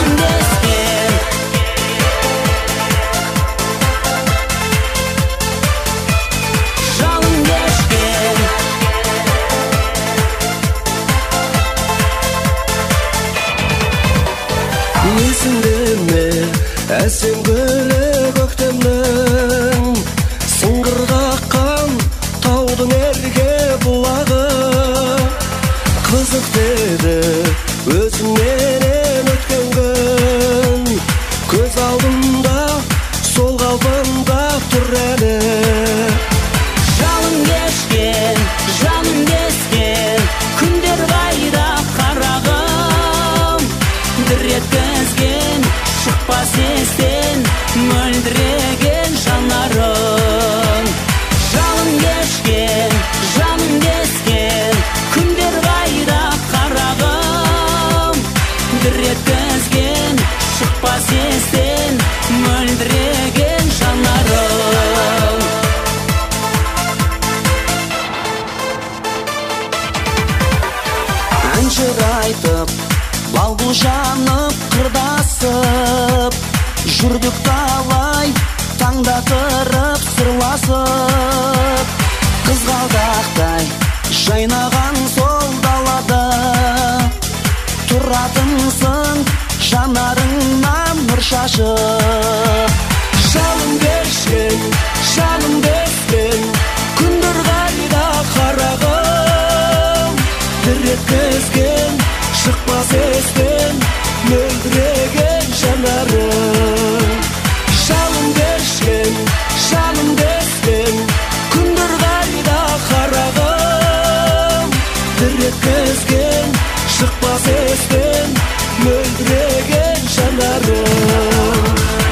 Әсем гүлі көктемнің сыңғырға қаққан таудың ерге бұлағы қызық деді өзімнен өткен күн көз алдымда сол қалпында тұр әлі жалын кешкен жаным дескен күндер қайда қарағым бір еткізген шықпас естен мөлдіреген жанарың жалын кешкен жаным дескен күндер қайда қарағым бір еткізген шықпас естен мөлдіреген жанарың әнші айтып балбұл жанып қырдасып жүрдік талай таңда тұрып сырласып қызғалдақтай жайнаған сол далада тұратынсың жанарыңнан нұр шашып жалын кешкен жаным дескен күндер қайда қарағым бір еткізген шықпас естен мөлдіреген жанарың жалын кешкен жаным дескен күндер қайда қарағым бір еткізген шықпас естен мөлдіреген жанарың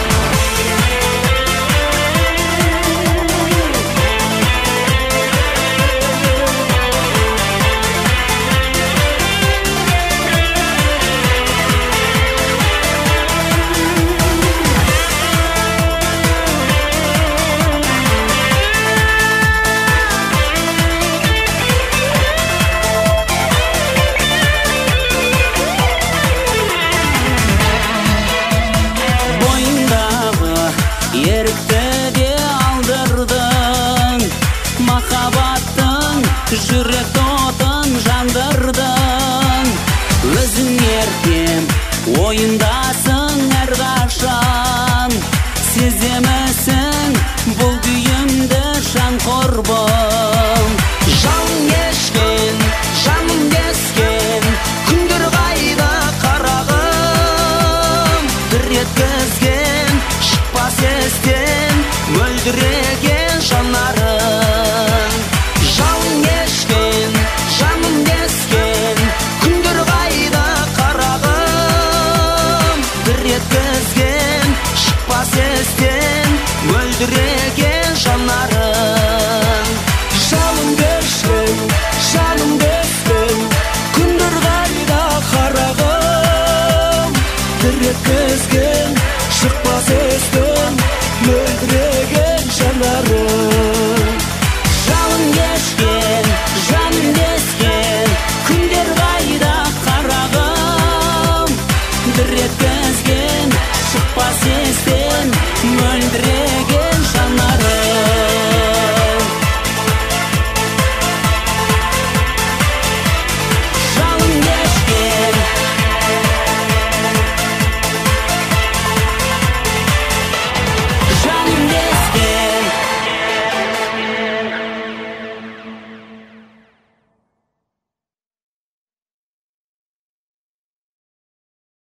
жүрек отын жандырдың өзің еркем ойындасың әрқашан сеземісің бұл күйімді жан құрбым жалын кешкен жаным дескен күндер қайда қарағым бір еткізген шықпас естен мөлдіреген жанарың жалын кешкен жаным дескен күндер қайда қарағым бір еткізген шықпас естен мөлдіреген жанарың жалын кешкен жаным дескен күндер қайда қарағым бір еткізген шықпас естен мөлдіреген жанарың жалын кешкен жаным дескен күндер қайда қарағым бір еткізген шықпас естен мөлдіреген